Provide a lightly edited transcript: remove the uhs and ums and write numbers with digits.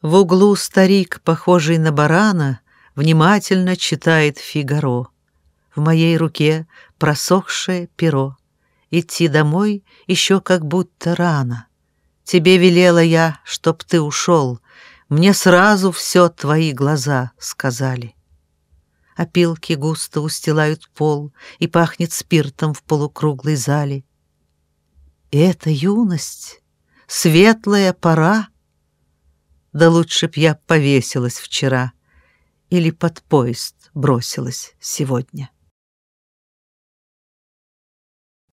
В углу старик, похожий на барана, внимательно читает «Фигаро». В моей руке просохшее перо. Идти домой еще как будто рано. Тебе велела я, чтоб ты ушел. Мне сразу все твои глаза сказали. Опилки густо устилают пол, и пахнет спиртом в полукруглой зале. И это юность, светлая пора. Да лучше б я повесилась вчера или под поезд бросилась сегодня.